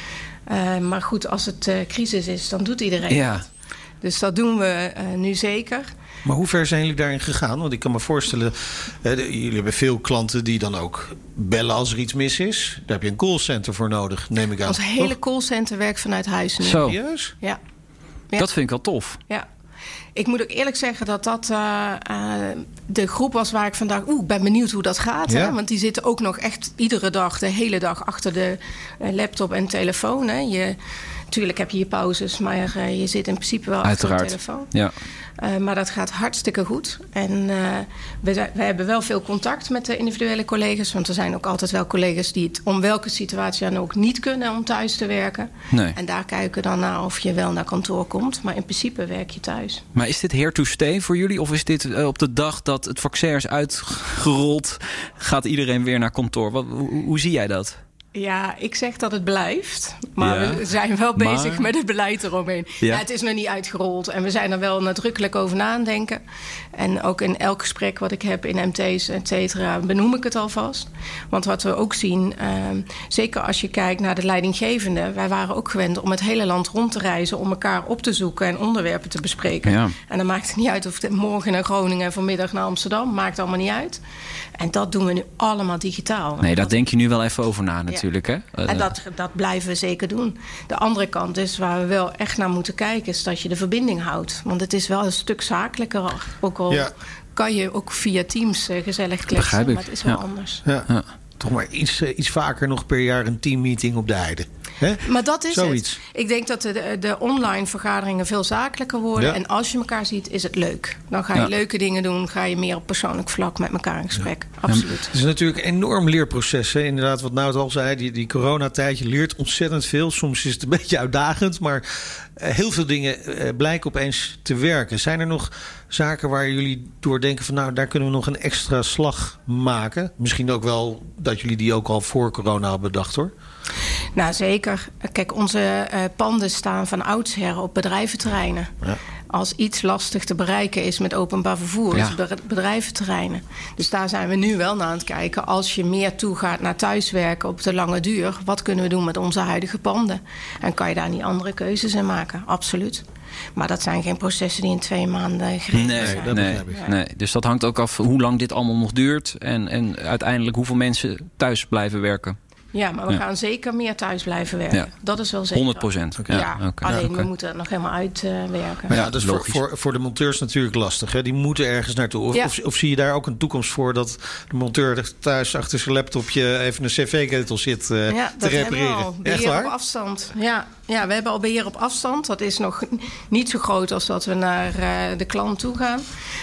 Speaker 5: Uh, maar goed, als het uh, crisis is, dan doet iedereen
Speaker 3: ja.
Speaker 5: dat. Dus dat doen we uh, nu zeker.
Speaker 2: Maar hoe ver zijn jullie daarin gegaan? Want ik kan me voorstellen, hè, jullie hebben veel klanten die dan ook bellen als er iets mis is. Daar heb je een callcenter voor nodig, neem ik aan.
Speaker 5: Ons hele callcenter werkt vanuit huis nu.
Speaker 3: Zo.
Speaker 2: Serieus?
Speaker 5: Ja. ja.
Speaker 3: Dat vind ik wel tof.
Speaker 5: Ja. Ik moet ook eerlijk zeggen dat dat uh, uh, de groep was waar ik vandaag... Oeh, ik ben benieuwd hoe dat gaat. Ja. Hè? Want die zitten ook nog echt iedere dag, de hele dag... achter de uh, laptop en telefoon. Hè? Je, natuurlijk heb je je pauzes, maar uh, je zit in principe wel
Speaker 3: Uiteraard.
Speaker 5: achter de telefoon.
Speaker 3: Ja.
Speaker 5: Uh, maar dat gaat hartstikke goed. En uh, we, we hebben wel veel contact met de individuele collega's. Want er zijn ook altijd wel collega's die het om welke situatie dan ook niet kunnen om thuis te werken.
Speaker 3: Nee.
Speaker 5: En daar kijken we dan naar of je wel naar kantoor komt. Maar in principe werk je thuis.
Speaker 3: Maar is dit here to stay voor jullie? Of is dit uh, op de dag dat het vaccin is uitgerold, gaat iedereen weer naar kantoor? Wat, hoe, hoe zie jij dat?
Speaker 5: Ja, ik zeg dat het blijft. Maar
Speaker 3: ja,
Speaker 5: we zijn wel bezig
Speaker 3: maar...
Speaker 5: met het beleid eromheen. Ja. Ja, het is nog niet uitgerold. En we zijn er wel nadrukkelijk over na aan denken. En ook in elk gesprek wat ik heb in M T's, et cetera, benoem ik het alvast. Want wat we ook zien, uh, zeker als je kijkt naar de leidinggevende... wij waren ook gewend om het hele land rond te reizen... om elkaar op te zoeken en onderwerpen te bespreken. Ja. En dan maakt het niet uit of het morgen naar Groningen... en vanmiddag naar Amsterdam, maakt allemaal niet uit. En dat doen we nu allemaal digitaal.
Speaker 3: Nee, daar denk je nu wel even over na natuurlijk. Ja. Hè? Uh,
Speaker 5: en dat, dat blijven we zeker doen. De andere kant is waar we wel echt naar moeten kijken... is dat je de verbinding houdt. Want het is wel een stuk zakelijker. Ook al ja. kan je ook via Teams uh, gezellig kletsen. Maar het is wel ja. anders.
Speaker 2: Ja. Ja. Toch maar iets, uh, iets vaker nog per jaar een teammeeting op de heide. He?
Speaker 5: Maar dat is
Speaker 2: Zoiets.
Speaker 5: het. Ik denk dat de, de online vergaderingen veel zakelijker worden. Ja. En als je elkaar ziet, is het leuk. Dan ga je ja. leuke dingen doen. Ga je meer op persoonlijk vlak met elkaar in gesprek. Ja. Absoluut.
Speaker 2: Het is natuurlijk een enorm leerproces. Hè? Inderdaad, wat Nout al zei. Die, die coronatijd, je leert ontzettend veel. Soms is het een beetje uitdagend. Maar uh, heel veel dingen uh, blijken opeens te werken. Zijn er nog zaken waar jullie door denken van... nou, daar kunnen we nog een extra slag maken? Misschien ook wel dat jullie die ook al voor corona hebben bedacht, hoor.
Speaker 5: Nou, zeker. Kijk, onze uh, panden staan van oudsher op bedrijventerreinen. Ja. Als iets lastig te bereiken is met openbaar vervoer, ja. is bedrijventerreinen. Dus daar zijn we nu wel naar aan het kijken. Als je meer toegaat naar thuiswerken op de lange duur... wat kunnen we doen met onze huidige panden? En kan je daar niet andere keuzes in maken? Absoluut. Maar dat zijn geen processen die in twee maanden geregeld
Speaker 3: nee,
Speaker 5: zijn.
Speaker 3: Dat nee, ja. nee. Dus dat hangt ook af hoe lang dit allemaal nog duurt... en, en uiteindelijk hoeveel mensen thuis blijven werken.
Speaker 5: Ja, maar we ja. gaan zeker meer thuis blijven werken. Ja. Dat is wel zeker.
Speaker 3: honderd procent.
Speaker 5: Ja, ja. Okay. Alleen ja, okay. we moeten het nog helemaal uitwerken. Uh,
Speaker 2: maar ja, dat is voor, voor, voor de monteurs natuurlijk lastig. Hè? Die moeten ergens naartoe. Of, ja. of, of zie je daar ook een toekomst voor... dat de monteur thuis achter zijn laptopje... even een cv-ketel zit uh,
Speaker 5: ja,
Speaker 2: te repareren?
Speaker 5: Ja, dat beheer op afstand. Ja. ja, we hebben al beheer op afstand. Dat is nog niet zo groot als dat we naar uh, de klant toe gaan.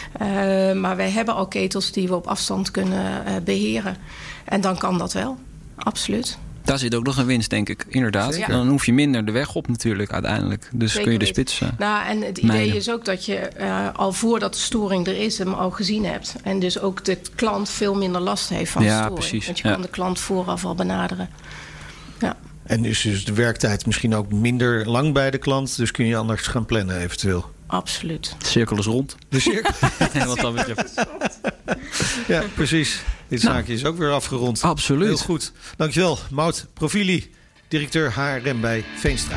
Speaker 5: Uh, maar wij hebben al ketels die we op afstand kunnen uh, beheren. En dan kan dat wel. Absoluut.
Speaker 3: Daar zit ook nog een winst, denk ik. Inderdaad.
Speaker 5: Zeker.
Speaker 3: Dan hoef je minder de weg op natuurlijk uiteindelijk. Dus
Speaker 5: Zeker
Speaker 3: kun je de
Speaker 5: weten.
Speaker 3: spits... Uh,
Speaker 5: nou, en het idee
Speaker 3: mijden.
Speaker 5: is ook dat je uh, al voordat de storing er is... hem al gezien hebt. En dus ook de klant veel minder last heeft van
Speaker 3: Ja,
Speaker 5: storing.
Speaker 3: precies.
Speaker 5: Want je
Speaker 3: Ja.
Speaker 5: kan de klant vooraf al benaderen. Ja.
Speaker 2: En is dus de werktijd misschien ook minder lang bij de klant. Dus kun je anders gaan plannen eventueel.
Speaker 5: Absoluut.
Speaker 3: De cirkel is rond.
Speaker 2: De cirkel.
Speaker 3: Wat dat betreft.
Speaker 2: Ja, precies. Dit
Speaker 3: Nou.
Speaker 2: zaakje is ook weer afgerond.
Speaker 3: Absoluut.
Speaker 2: Heel goed. Dankjewel, Maud Profili, directeur H R M bij Veenstra.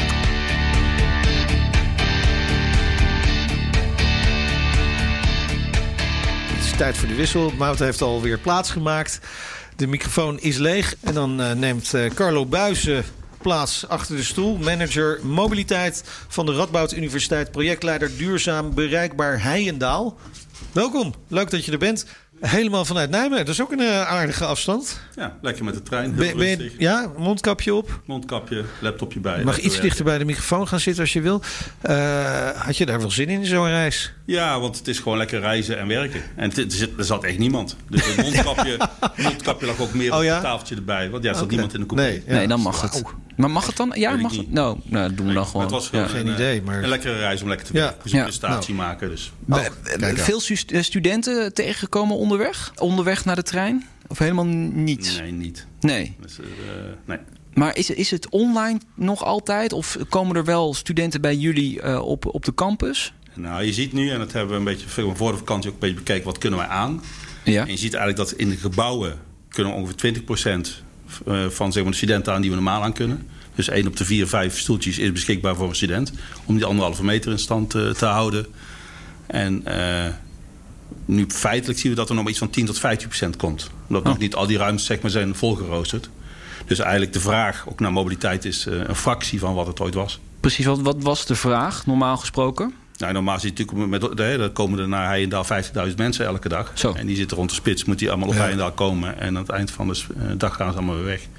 Speaker 2: Het is tijd voor de wissel. Maud heeft alweer plaatsgemaakt. De microfoon is leeg. En dan uh, neemt uh, Carlo Buijsen plaats achter de stoel. Manager mobiliteit van de Radboud Universiteit. Projectleider duurzaam bereikbaar Heijendaal. Welkom, leuk dat je er bent. Helemaal vanuit Nijmegen, dat is ook een uh, aardige afstand.
Speaker 6: Ja, lekker met de trein, heel
Speaker 2: Ben, ben je,
Speaker 6: rustig.
Speaker 2: ja, mondkapje op.
Speaker 6: Mondkapje, laptopje bij.
Speaker 2: Je mag
Speaker 6: lekker
Speaker 2: iets dichter bij de microfoon gaan zitten als je wil. Uh, had je daar wel zin in, zo'n reis?
Speaker 6: Ja, want het is gewoon lekker reizen en werken. En het, er, zit, er zat echt niemand. Dus het mondkapje, mondkapje lag ook meer
Speaker 2: oh,
Speaker 6: op
Speaker 2: ja?
Speaker 6: het tafeltje erbij. Want ja, er zat
Speaker 2: Okay.
Speaker 6: niemand in de coupé.
Speaker 2: Nee, ja.
Speaker 3: Nee, dan mag het. Maar mag het dan? Ja,
Speaker 6: Weet ik
Speaker 3: mag
Speaker 6: niet.
Speaker 3: het? Nou, nou dat doen we dan gewoon.
Speaker 6: Het was gewoon
Speaker 3: Ja.
Speaker 2: Geen
Speaker 6: een,
Speaker 2: idee, maar-
Speaker 6: een lekkere reis om lekker te
Speaker 2: Ja.
Speaker 6: werken. Dus een
Speaker 3: Ja.
Speaker 6: prestatie
Speaker 2: Nou.
Speaker 6: maken. Dus.
Speaker 2: Oh,
Speaker 3: Be-
Speaker 2: kijk aan.
Speaker 3: Veel stu- eh, studenten tegengekomen onderweg? Onderweg naar de trein? Of helemaal niet?
Speaker 6: Nee, niet.
Speaker 3: Nee.
Speaker 6: Dus, uh, nee.
Speaker 3: Maar is, is het online nog altijd? Of komen er wel studenten bij jullie uh, op, op de campus?
Speaker 6: Nou, je ziet nu, en dat hebben we een beetje voor de vakantie ook een beetje bekeken, wat kunnen wij aan?
Speaker 3: Ja.
Speaker 6: En je ziet eigenlijk dat in de gebouwen kunnen we ongeveer twintig procent van zeg maar, de studenten aan die we normaal aan kunnen. Dus één op de vier, vijf stoeltjes is beschikbaar voor een student. Om die anderhalve meter in stand uh, te houden. En uh, nu feitelijk zien we dat er nog maar iets van tien tot vijftien procent komt. Omdat
Speaker 3: Oh.
Speaker 6: nog niet al die ruimtes zeg maar, zijn volgeroosterd. Dus eigenlijk de vraag ook naar mobiliteit is uh, een fractie van wat het ooit was.
Speaker 3: Precies, wat, wat was de vraag, normaal gesproken?
Speaker 6: Nou, normaal zit natuurlijk met, hè, dan komen er naar Heijendaal vijftigduizend mensen elke dag.
Speaker 3: Zo.
Speaker 6: En die zitten rond de spits, moet die allemaal op
Speaker 2: Ja.
Speaker 6: Heijendaal komen. En aan het eind van de uh, dag gaan ze allemaal weer weg.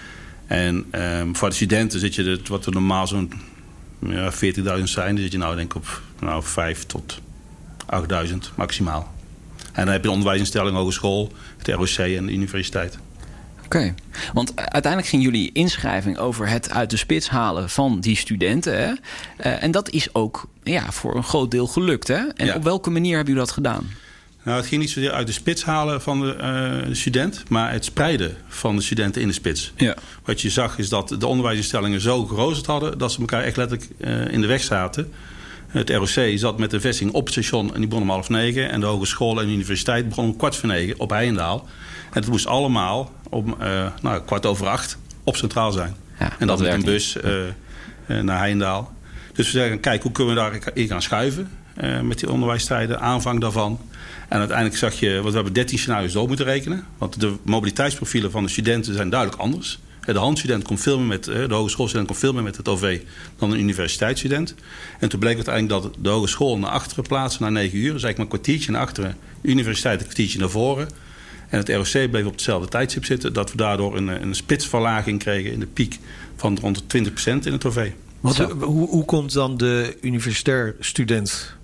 Speaker 6: En um, voor de studenten zit je, het, wat er normaal zo'n ja, veertigduizend zijn, dan zit je nou denk ik op nou, vijf tot achtduizend maximaal. En dan heb je de onderwijsinstelling, hogeschool, het R O C en de universiteit.
Speaker 3: Oké, okay. Want uiteindelijk ging jullie inschrijving over het uit de spits halen van die studenten. Hè? Uh, en dat is ook ja, voor een groot deel gelukt. Hè? En
Speaker 6: Ja.
Speaker 3: op welke manier hebben jullie dat gedaan?
Speaker 6: Nou, het ging niet zozeer uit de spits halen van de, uh, de student, maar het spreiden van de studenten in de spits.
Speaker 3: Ja.
Speaker 6: Wat je zag is dat de onderwijsinstellingen zo geroosterd hadden dat ze elkaar echt letterlijk uh, in de weg zaten. Het R O C zat met de vestiging op het station en die begon om half negen. En de hogeschool en de universiteit begonnen om kwart voor negen op Heijendaal. En het moest allemaal om uh, nou, kwart over acht op Centraal zijn.
Speaker 3: Ja,
Speaker 6: en dat,
Speaker 3: dat
Speaker 6: met een
Speaker 3: werkt
Speaker 6: bus uh, uh, naar Heijendaal. Dus we zeggen, kijk, hoe kunnen we daarin gaan schuiven uh, met die onderwijstijden, aanvang daarvan. En uiteindelijk zag je, want we hebben dertien scenario's door moeten rekenen. Want de mobiliteitsprofielen van de studenten zijn duidelijk anders. De handstudent komt veel meer met, de hogeschoolstudent komt veel meer met het O V dan een universiteitsstudent. En toen bleek uiteindelijk dat de hogeschool naar achteren plaatsen na negen uur. Dus eigenlijk maar een kwartiertje naar achteren, de universiteit een kwartiertje naar voren. En het R O C bleef op hetzelfde tijdstip zitten. Dat we daardoor een, een spitsverlaging kregen in de piek van rond de twintig procent in het O V.
Speaker 2: Want, hoe, hoe komt dan de universitair student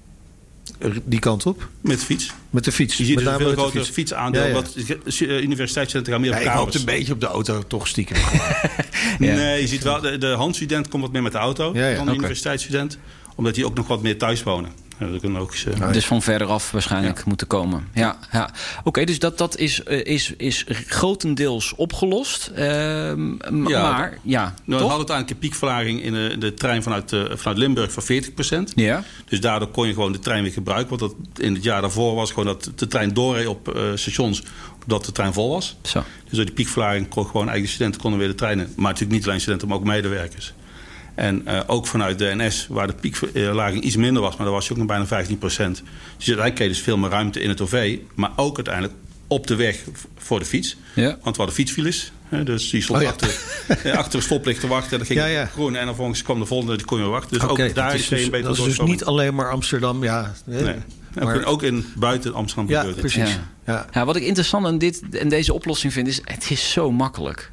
Speaker 2: die kant op?
Speaker 6: Met de fiets.
Speaker 2: Met de fiets.
Speaker 6: Je ziet
Speaker 2: met
Speaker 6: dus een veel
Speaker 2: met de
Speaker 6: groter
Speaker 2: fiets.
Speaker 6: fietsaandeel.
Speaker 2: Ja, ja.
Speaker 6: Want universiteitsstudenten gaan meer
Speaker 2: Ja,
Speaker 6: op
Speaker 2: ik
Speaker 6: kabels.
Speaker 2: hoopte een beetje op de auto, toch stiekem.
Speaker 3: Ja.
Speaker 6: Nee, je ziet wel, de, de handstudent komt wat meer met de auto
Speaker 2: Ja, ja.
Speaker 6: dan de
Speaker 3: Oké.
Speaker 6: universiteitsstudent. Omdat die ook nog wat meer thuis wonen. Ja, dat kunnen ook eens, uh,
Speaker 3: Dus van verderaf waarschijnlijk
Speaker 6: Ja.
Speaker 3: moeten komen. Ja, ja. Oké, okay, dus dat, dat is, uh, is, is grotendeels opgelost. Uh, m-
Speaker 6: Ja,
Speaker 3: maar, ja,
Speaker 6: Nou, we
Speaker 3: toch?
Speaker 6: hadden uiteindelijk een piekverlaging in de, de trein vanuit, uh, vanuit Limburg van veertig procent.
Speaker 3: Ja,
Speaker 6: Dus daardoor kon je gewoon de trein weer gebruiken. Want dat, in het jaar daarvoor was gewoon dat de trein doorreed op uh, stations omdat de trein vol was.
Speaker 3: zo.
Speaker 6: Dus door die piekverlaging kon gewoon eigenlijk de studenten konden weer de treinen. Maar natuurlijk niet alleen studenten, maar ook medewerkers. En uh, ook vanuit de N S, waar de piekverlaging iets minder was, maar daar was je ook nog bijna vijftien procent. Dus uiteindelijk kreeg je dus veel meer ruimte in het O V, maar ook uiteindelijk op de weg voor de fiets.
Speaker 3: Ja.
Speaker 6: Want we hadden fietsfiles, hè, dus die stond
Speaker 2: Oh ja.
Speaker 6: achter, eh, achter een stoplicht te wachten. En dan ging
Speaker 2: Ja, ja.
Speaker 6: groen en dan vervolgens kwam de volgende, die kon je weer wachten. Dus
Speaker 2: Oké,
Speaker 6: ook daar
Speaker 2: dat
Speaker 6: is
Speaker 2: is
Speaker 6: je
Speaker 2: dus,
Speaker 6: een beter
Speaker 2: dat is dus
Speaker 6: doorstroming.
Speaker 2: niet alleen maar Amsterdam. Ja, hè?
Speaker 6: Nee.
Speaker 2: Maar-
Speaker 6: Ook, ook in buiten Amsterdam
Speaker 2: Ja,
Speaker 6: gebeurt het.
Speaker 2: precies.
Speaker 3: Ja.
Speaker 2: Ja.
Speaker 3: Ja, wat ik interessant aan dit en deze oplossing vind, is het is zo makkelijk.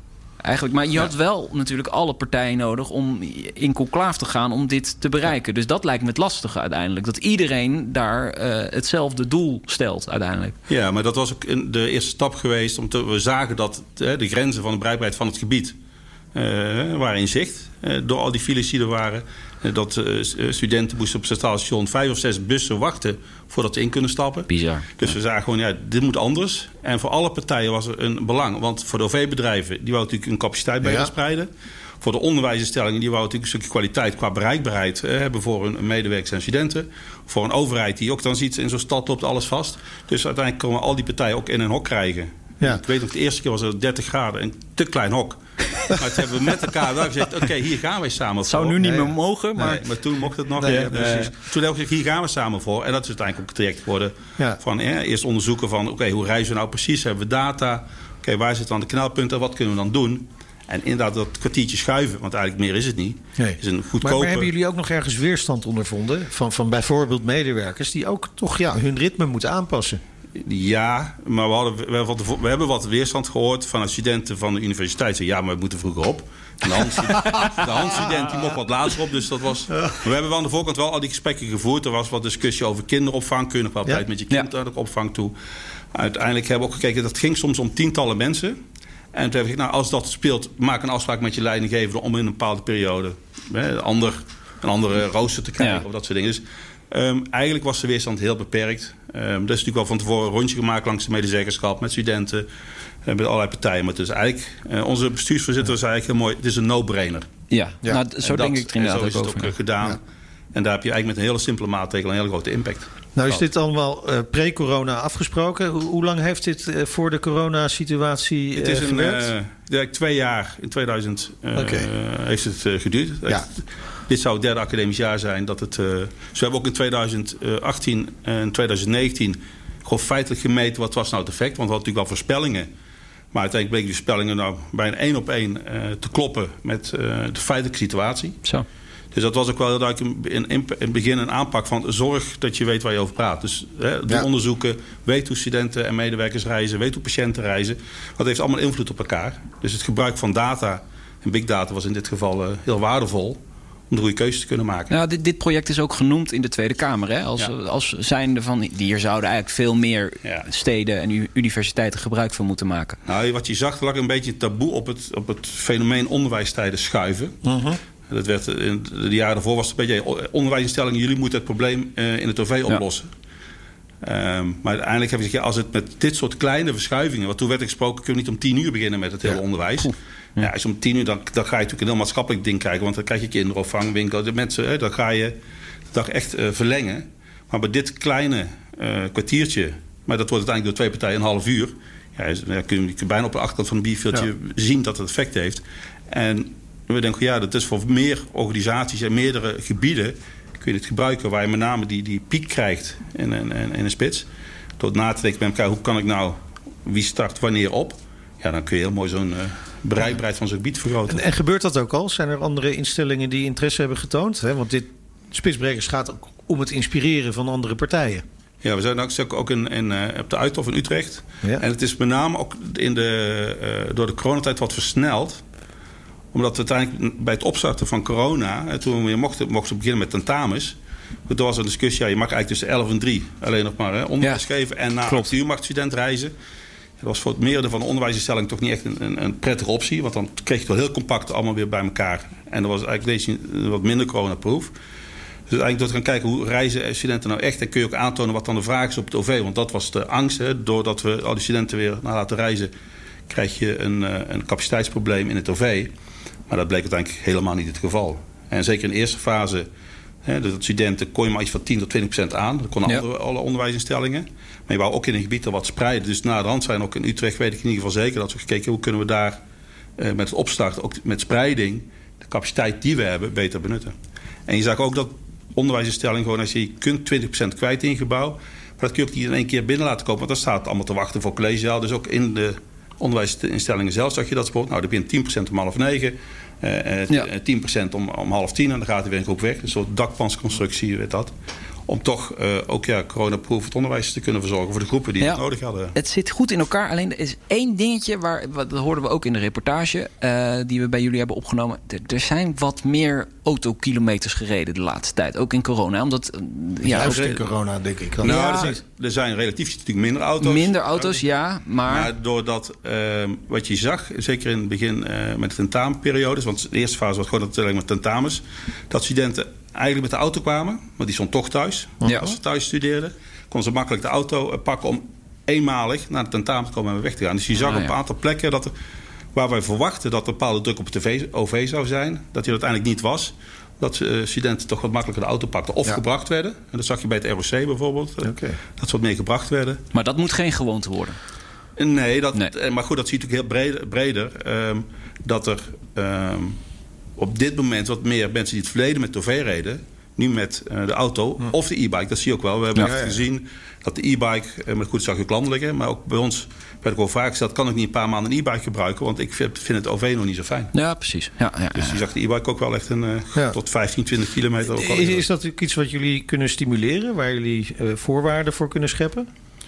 Speaker 3: Eigenlijk, maar je had wel natuurlijk alle partijen nodig om in conclaaf te gaan om dit te bereiken. Dus dat lijkt me het lastige uiteindelijk. Dat iedereen daar uh, hetzelfde doel stelt uiteindelijk.
Speaker 6: Ja, maar dat was ook de eerste stap geweest. Om te, we zagen dat uh, de grenzen van de bereikbaarheid van het gebied uh, waren in zicht. Uh, door al die files die er waren. Uh, dat uh, studenten moesten op het station vijf of zes bussen wachten voordat ze in kunnen stappen.
Speaker 3: Bizar.
Speaker 6: Dus
Speaker 3: ja.
Speaker 6: we zagen gewoon, ja, dit moet anders. En voor alle partijen was er een belang. Want voor de O V-bedrijven, die wou natuurlijk een capaciteit bij ja. spreiden. Voor de onderwijsinstellingen, die wou natuurlijk een stukje kwaliteit qua bereikbaarheid eh, hebben voor hun medewerkers en studenten. Voor een overheid die ook dan ziet, in zo'n stad loopt alles vast. Dus uiteindelijk komen al die partijen ook in een hok krijgen. Ja. Ik weet nog, de eerste keer was het dertig graden, een te klein hok. Maar toen hebben we met elkaar wel gezegd, oké, okay, hier gaan wij samen voor.
Speaker 3: Het zou nu niet nee, meer mogen, maar...
Speaker 6: Nee, maar toen mocht het nog.
Speaker 2: Nee,
Speaker 6: ja,
Speaker 2: ja,
Speaker 6: precies. Toen hebben we gezegd, hier gaan we samen voor. En dat is uiteindelijk ook het traject geworden. Ja. Van eh, eerst onderzoeken van, oké, okay, hoe reizen we nou precies? Hebben we data? Oké, okay, waar zitten dan de knelpunten? Wat kunnen we dan doen? En inderdaad dat kwartiertje schuiven, want eigenlijk meer is het niet. Nee. Is een goedkope...
Speaker 2: maar, maar hebben jullie ook nog ergens weerstand ondervonden? Van, van bijvoorbeeld medewerkers die ook toch ja, hun ritme moeten aanpassen?
Speaker 6: Ja, maar we, hadden, we, hadden, we hebben wat weerstand gehoord van de studenten van de universiteit. Ze ja, maar we moeten vroeger op. En de handstudent die mocht wat later op. Dus dat was. Maar we hebben wel aan de voorkant wel al die gesprekken gevoerd. Er was wat discussie over kinderopvang. Kun je nog wel ja. tijd met je kind naar de opvang toe. Uiteindelijk hebben we ook gekeken, dat ging soms om tientallen mensen. En toen heb ik gezegd, nou, als dat speelt, maak een afspraak met je leidinggevende om in een bepaalde periode hè, een, ander, een andere rooster te krijgen. Ja. Of dat soort dingen. Dus um, eigenlijk was de weerstand heel beperkt. Um, er is natuurlijk wel van tevoren een rondje gemaakt langs de medezeggenschap met studenten. Uh, met allerlei partijen. Maar het is eigenlijk, uh, onze bestuursvoorzitter zei eigenlijk heel mooi, het is een no-brainer.
Speaker 3: Ja, ja. Nou, zo denk ik het inderdaad ook over.
Speaker 6: Zo is het ook gedaan. Ja. En daar heb je eigenlijk met een hele simpele maatregel een hele grote impact.
Speaker 2: Nou is dit allemaal uh, pre-corona afgesproken. Hoe, hoe lang heeft dit uh, voor de coronasituatie uh,
Speaker 6: Het is een,
Speaker 2: gewerkt?
Speaker 6: Uh, direct twee jaar, in tweeduizend uh, okay. uh, heeft het uh, geduurd. Ja. Dit zou het derde academisch jaar zijn. Dat het, uh, dus we hebben ook in tweeduizend achttien en tweeduizend negentien gewoon feitelijk gemeten wat was nou het effect. Want we hadden natuurlijk wel voorspellingen. Maar uiteindelijk bleken die voorspellingen nou bijna één op één uh, te kloppen met uh, de feitelijke situatie. Zo. Dus dat was ook wel heel duidelijk in, in, in het begin een aanpak van zorg dat je weet waar je over praat. Dus hè, doe ja. onderzoeken, weet hoe studenten en medewerkers reizen, weet hoe patiënten reizen. Dat heeft allemaal invloed op elkaar. Dus het gebruik van data en big data was in dit geval uh, heel waardevol om de goede keuzes te kunnen maken.
Speaker 3: Nou, dit, dit project is ook genoemd in de Tweede Kamer. Hè? Als, ja. als zijnde van, hier zouden eigenlijk veel meer ja. steden en universiteiten gebruik van moeten maken.
Speaker 6: Nou, wat je zag, er lag een beetje taboe op het, op het fenomeen onderwijstijden schuiven. Uh-huh. Dat werd in de jaren daarvoor was het een beetje onderwijsinstellingen, jullie moeten het probleem uh, in het O V oplossen. Ja. Um, maar uiteindelijk heb je gezegd, als het met dit soort kleine verschuivingen, wat toen werd gesproken, kun je niet om tien uur beginnen met het hele ja. onderwijs. Ja. Ja, als je om tien uur, dan, dan ga je natuurlijk een heel maatschappelijk ding krijgen, want dan krijg je kinderopvang, winkel, de mensen, hè, dan ga je de dag echt uh, verlengen. Maar bij dit kleine uh, kwartiertje, maar dat wordt uiteindelijk door twee partijen een half uur, ja, dan kun je, je kun bijna op de achterkant van een bierveeltje ja. zien dat het effect heeft. En we denken, ja, dat is voor meer organisaties en meerdere gebieden kun je het gebruiken waar je met name die, die piek krijgt in, in, in een spits. Door na te denken met elkaar, hoe kan ik nou, wie start wanneer op? Ja, dan kun je heel mooi zo'n uh, bereikbaarheid van zo'n gebied vergroten.
Speaker 2: En, en gebeurt dat ook al? Zijn er andere instellingen die interesse hebben getoond? Hè? Want dit Spitsbrekers gaat ook om het inspireren van andere partijen.
Speaker 6: Ja, we zijn ook, ook in, in, uh, op de Uithof in Utrecht. Ja. En het is met name ook in de, uh, door de coronatijd wat versneld. Omdat we uiteindelijk bij het opstarten van corona, toen we weer mochten, mochten beginnen met tentamens. Toen was er een discussie, ja, je mag eigenlijk tussen elf en drie alleen nog maar hè, onderwijs ja, geven. En na acht uur mag de student reizen. Dat was voor het merendeel van de onderwijsinstelling toch niet echt een, een, een prettige optie. Want dan kreeg je het wel heel compact allemaal weer bij elkaar. En dat was eigenlijk deze wat minder coronaproof. Dus eigenlijk door te gaan kijken hoe reizen studenten nou echt. En kun je ook aantonen wat dan de vraag is op het O V. Want dat was de angst. Hè. Doordat we al die studenten weer naar laten reizen, krijg je een, een capaciteitsprobleem in het O V. Maar dat bleek uiteindelijk helemaal niet het geval. En zeker in de eerste fase, hè, de studenten kon je maar iets van tien tot twintig procent aan. Dat konden ja. alle, alle onderwijsinstellingen. Maar je wou ook in een gebied er wat spreiden. Dus na de hand zijn ook in Utrecht, weet ik in ieder geval zeker, dat we gekeken hoe kunnen we daar eh, met het opstarten, ook met spreiding, de capaciteit die we hebben, beter benutten. En je zag ook dat onderwijsinstellingen gewoon, als je kunt twintig procent kwijt in je gebouw, maar dat kun je ook niet in één keer binnen laten komen. Want dan staat het allemaal te wachten voor collegezaal. Dus ook in de onderwijsinstellingen zelf zag je dat sport. Nou, dan begint tien procent om half negen. Uh, ja. tien procent om, om half tien en dan gaat hij weer een groep weg. Een soort dakpansconstructie werd dat. om toch uh, ook ja, coronaproof het onderwijs te kunnen verzorgen voor de groepen die ja, het nodig hadden.
Speaker 3: Het zit goed in elkaar. Alleen er is één dingetje, waar, dat hoorden we ook in de reportage uh, die we bij jullie hebben opgenomen. Er, er zijn wat meer autokilometers gereden de laatste tijd. Ook in corona. Omdat, uh,
Speaker 2: ja, ook in corona, denk ik.
Speaker 6: Nou, ja, er, er zijn relatief natuurlijk minder auto's.
Speaker 3: Minder auto's, ja. Maar,
Speaker 6: maar doordat uh, wat je zag, zeker in het begin uh, met de tentamenperiodes. Want de eerste fase was gewoon dat alleen maar tentamens. Dat studenten eigenlijk met de auto kwamen, want die stond toch thuis. Ja. Als ze thuis studeerden, konden ze makkelijk de auto pakken om eenmalig naar de tentamen te komen en weer weg te gaan. Dus je zag ah, op een ja. aantal plekken dat er, waar wij verwachten dat er bepaalde druk op het O V zou zijn, dat die uiteindelijk niet was. Dat uh, studenten toch wat makkelijker de auto pakten of ja. gebracht werden. En dat zag je bij het R O C bijvoorbeeld. Uh, okay. Dat ze wat meer gebracht werden.
Speaker 3: Maar dat moet geen gewoonte worden.
Speaker 6: Nee, dat, nee. maar goed, dat zie je natuurlijk heel breder. breder um, dat er um, op dit moment wat meer mensen die het verleden met O V reden, nu met uh, de auto hm. of de e-bike. Dat zie je ook wel. We hebben ja, echt ja. gezien dat de e-bike, uh, maar goed, zag je ook landelijk, hè, maar ook bij ons werd ik wel vaak gezegd, kan ik niet een paar maanden een e-bike gebruiken, want ik vind het O V nog niet zo fijn.
Speaker 3: Ja, precies. Ja, ja,
Speaker 6: dus je zag de e-bike ook wel echt een, uh, ja. tot vijftien, twintig kilometer. Ook
Speaker 2: is, is dat ook iets wat jullie kunnen stimuleren, waar jullie uh, voorwaarden voor kunnen scheppen?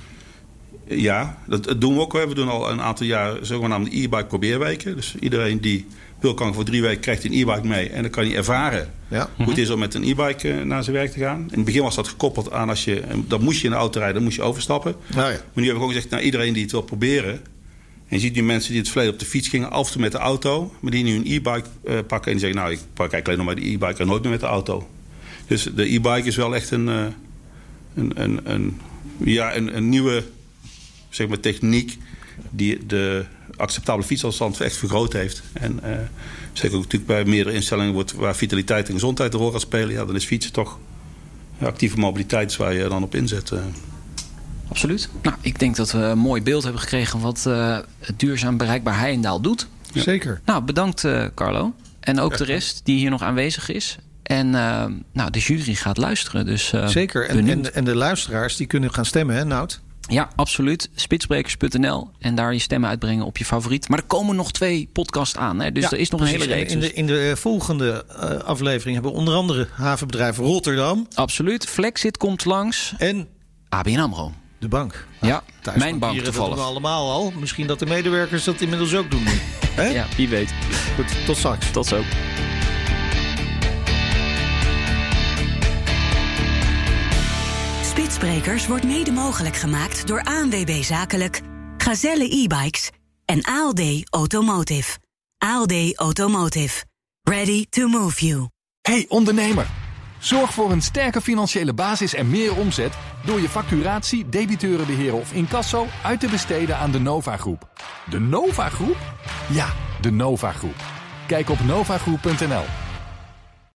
Speaker 6: Ja, dat, dat doen we ook. We doen al een aantal jaar zogenaamde e-bike probeerweken. Dus iedereen die wil, kan voor drie weken krijgt een e-bike mee. En dan kan hij ervaren ja. hoe het is om met een e-bike uh, naar zijn werk te gaan. In het begin was dat gekoppeld aan als je, dan moest je in de auto rijden, dan moest je overstappen. Ja, ja. Maar nu heb ik ook gezegd, nou, iedereen die het wil proberen. En je ziet nu mensen die het verleden op de fiets gingen, af en toe met de auto. Maar die nu een e-bike uh, pakken en die zeggen, nou, ik pak eigenlijk alleen nog maar de e-bike en nooit meer met de auto. Dus de e-bike is wel echt een, uh, een, een, een, ja, een, een nieuwe, zeg maar, techniek die de acceptabele fietsafstand echt vergroot heeft. En uh, zeker ook natuurlijk bij meerdere instellingen wordt waar vitaliteit en gezondheid een rol gaat spelen. Ja, dan is fietsen toch ja, actieve mobiliteit waar je dan op inzet. Uh.
Speaker 3: Absoluut. Nou, ik denk dat we een mooi beeld hebben gekregen wat uh, het duurzaam bereikbaar Heijendaal doet.
Speaker 2: Ja. Zeker.
Speaker 3: Nou, bedankt uh, Carlo. En ook ja. de rest die hier nog aanwezig is. En uh, nou, de jury gaat luisteren. Dus, uh,
Speaker 2: Zeker. En, en, en de luisteraars die kunnen gaan stemmen, hè, Nout?
Speaker 3: Ja, absoluut. spitsbrekers punt n l en daar je stemmen uitbrengen op je favoriet. Maar er komen nog twee podcasts aan. Hè? Dus ja, er is nog precies. een hele reeks.
Speaker 2: In de, in de volgende uh, aflevering hebben we onder andere havenbedrijf Rotterdam.
Speaker 3: Absoluut. Flexit komt langs.
Speaker 2: En
Speaker 3: A B N AMRO.
Speaker 2: De bank.
Speaker 3: Ja, nou, mijn bank toevallig.
Speaker 2: Dat doen we allemaal al. Misschien dat de medewerkers dat inmiddels ook doen.
Speaker 3: Hè? Ja, wie weet.
Speaker 2: Goed, tot straks.
Speaker 3: Tot zo.
Speaker 7: Spitsbrekers wordt mede mogelijk gemaakt door A N W B Zakelijk, Gazelle e-bikes en A L D Automotive. A L D Automotive. Ready to move you.
Speaker 1: Hey ondernemer, zorg voor een sterke financiële basis en meer omzet door je facturatie, debiteurenbeheer of incasso uit te besteden aan de Nova Groep. De Nova Groep? Ja, de Nova Groep. Kijk op nova groep punt n l.